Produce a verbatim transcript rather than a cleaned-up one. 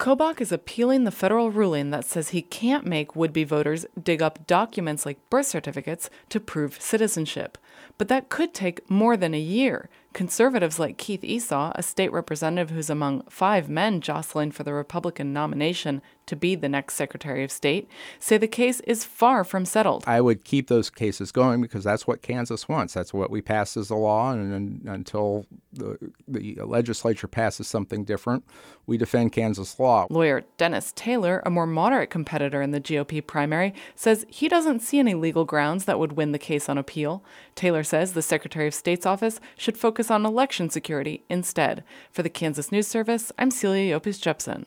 Kobach is appealing the federal ruling that says he can't make would-be voters dig up documents like birth certificates to prove citizenship. But that could take more than a year. Conservatives like Keith Esau, a state representative who's among five men jostling for the Republican nomination to be the next Secretary of State, say the case is far from settled. I would keep those cases going because that's what Kansas wants. That's what we passed as a law, and, and until the, the legislature passes something different, we defend Kansas law. Lawyer Dennis Taylor, a more moderate competitor in the G O P primary, says he doesn't see any legal grounds that would win the case on appeal. Taylor says the Secretary of State's office should focus on election security instead. For the Kansas News Service, I'm Celia Yopis Jepson.